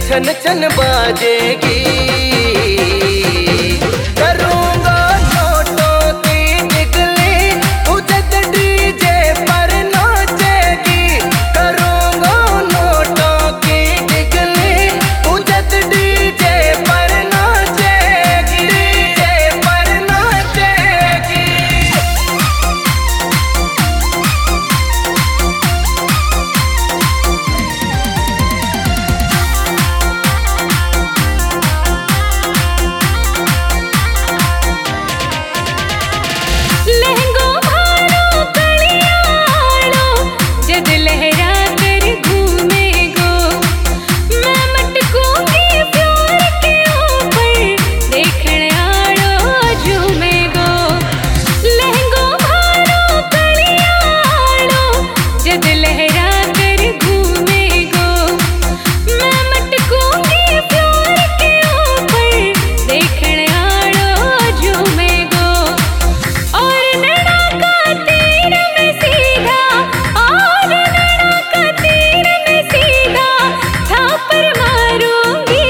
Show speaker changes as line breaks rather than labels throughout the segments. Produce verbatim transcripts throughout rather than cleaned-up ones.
छन छन बाजेगी। करूंगा नोटों की टिकली तू जब डीजे पर नाचेगी। करूंगा नोटों की टिकली तू जब डीजे पर नाचेगी। डीजे पर नाचेगी।
लहंगों भारों कलियाड़ों जब लहरा कर घूमेगो। मैं मटकूंगी प्यार के ऊपर देखने आड़ो झूमेगो। लहंगों भारों कलियाड़ों जब लहरा कर घूमेगो। मैं मटकूंगी प्यार के ऊपर देखने आड़ो झूमेगो। और नैना का तीर में सीधा और नैना का तीर में सीधा थापर मारूंगी।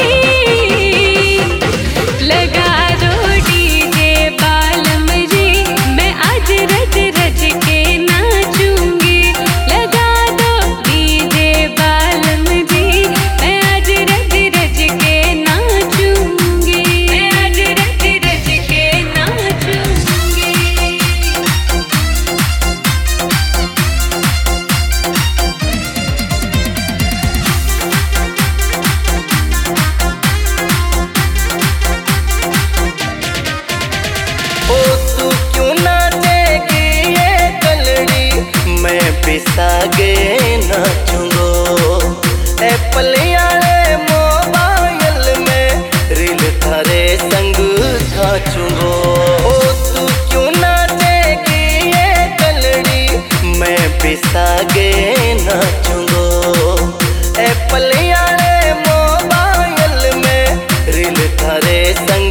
लगा दो डीजे बालम जी मैं आज रज रज के नाचूंगी। लगा दो डीजे बालम जी मैं आज रज रज के नाचूंगी। मैं आज रज रज के नाचूंगी।
ओ तू क्यों नाचेगी ये कलड़ी मैं पिसागे नाचूंगो। एप्पल यारे मोबाइल में रील थारे संग खाचूंगो। ओ तू क्यों नाचेगी ये कलड़ी मैं पिसागे नाचूंगो। एप्पल यारे मोबाइल में रील थारे संग